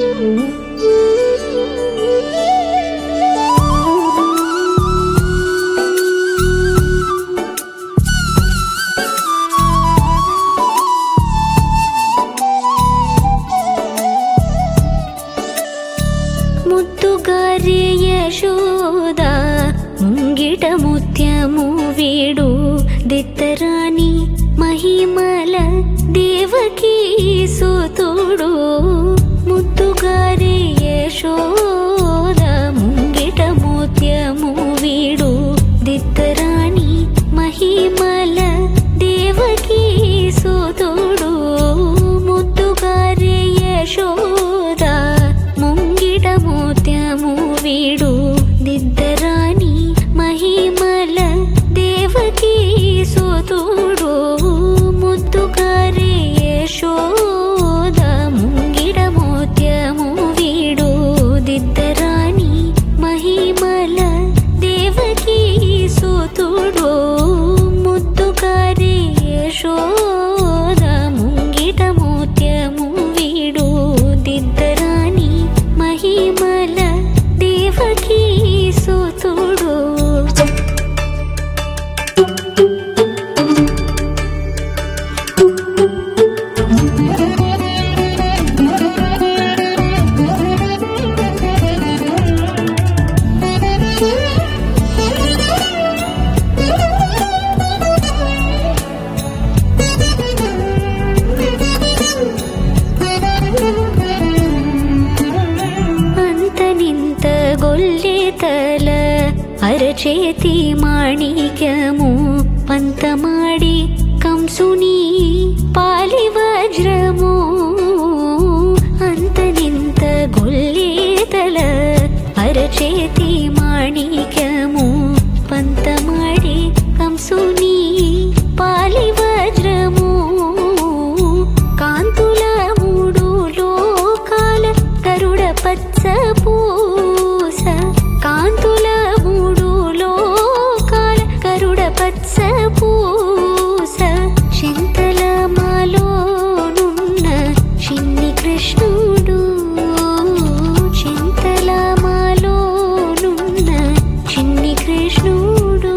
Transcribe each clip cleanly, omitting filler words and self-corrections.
ముద్దుగారి యశోద ముంగిట ముత్యము వీడు దిత్తరాణి మహిమల దేవకీ సుతుడు. ముద్దుగారి యశోద ముంగిట ముత్యము వీడు దిత్తరాణి మహిమల దేవకీ సుతుడు. ముద్దుగారి యశోద ముంగిట ముత్యము వీడు దిద్దరాణి మహిమల దేవకీ సుతుడు. ముద్దుగారి యశోద ముంగిట ముత్యము వీడు దిద్దరాణి మహిమల దేవకీ సుతుడు. ముద్దుగారి యశోద ముంగిట ముత్యము వీడు దిద్దరాణి మహిమల దేవకీ సుతుడు. అంతనింత గొల్లెతల అరచేతి మాణిక్యము పంతమాడి కంసుని పాలి వజ్రము. అంతనింత గొల్లెతల అరచేతి మాణిక్యము పంతమాడి కంసుని పాలి వజ్రము. కాంతుల మూడు లోకాల గరుడ పచ్చ పూస. కాంతుల మూడు లోకాల గరుడ పచ్చ పూస. చింతల మాలోనున్న చిన్ని కృష్ణుడు. చింతల మాలోనున్న చిన్ని కృష్ణుడు.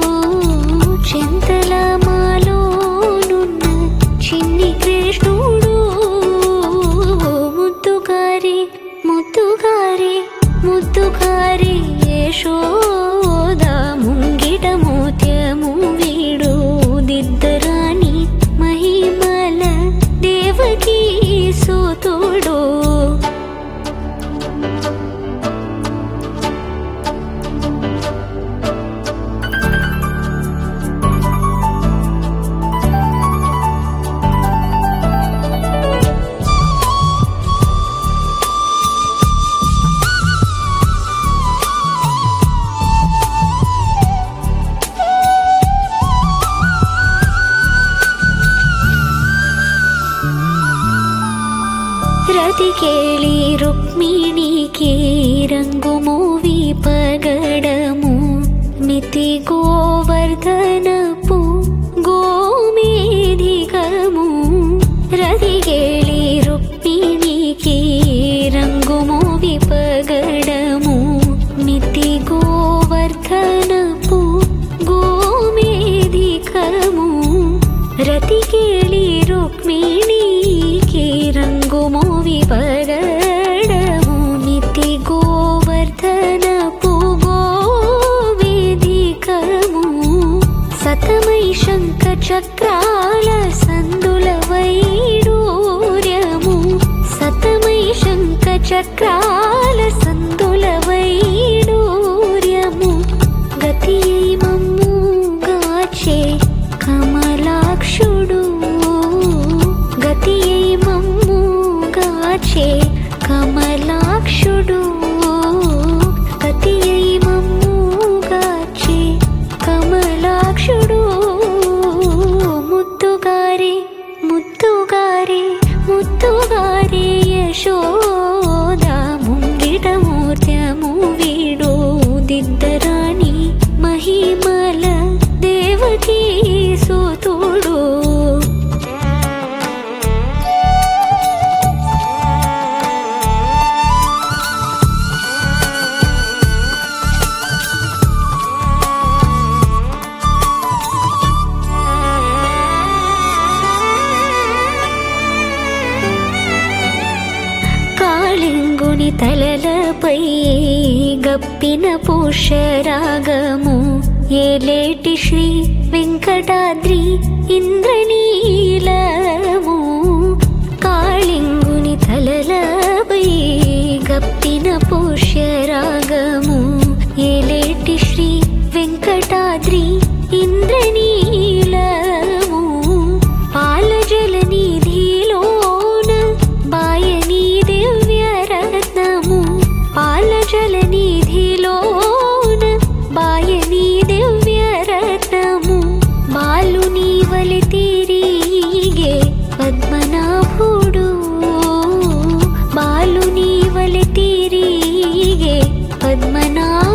చింతల మాలోనున్న చిన్ని కృష్ణుడు. ముద్దుగారి ముద్దుగారి ముద్దుగారి యశోద ముంగిట ముత్యము వీడు దిద్దరాణి మహిమల దేవకీ సుతుడు. రతికేళి రుక్మిణికి రంగుమూవి పగడము. మితి గోవర్ధనపు గోమేధికము. రతికేళి రుక్మిణికి రంగుమూవి పగడము. మితి గోవర్ధనపు గోమేధికము. రతికేళి రుక్మిణికి రంగుమూవి పగడము. మితి గోవర్ధనపు గోవేదికము. సతమై శంఖ చక్రాల సందుల వైడూర్యము. సతమై శంఖ చక్రాల సందుల వైడూర్యము. గతి మమ్ము గాచే కమలాక్షుడు. గతి మమ్ము గాచే కమలాక్షుడు. గతి మమ్ము గాచే కమలాక్షుడు. ముద్దుగారి ముద్దుగారి ముద్దుగారి యశోద ముంగిట మూర్త్యము వీడు దిద్దరాణి మహిమల దేవకీ సుతుడు. కాళింగుని తలలపై గప్పిన పుష్యరాగము ఏలేటి శ్రీ వెంకటాద్రి ఇంద్రనీలము. కాళింగుని తలలపై గప్పిన పుష్యరాగము ఏలేటి శ్రీ వెంకటాద్రి ఇంద్రనీలము. పాలజల నిధిలోన బాయని దివ్యరత్నము. పాలజల నిధిలోన బాయని దివ్యరత్నము. బాలుని వలె తిరిగే పద్మనాభుడు. బాలుని వలె తిరిగే పద్మనాభుడు.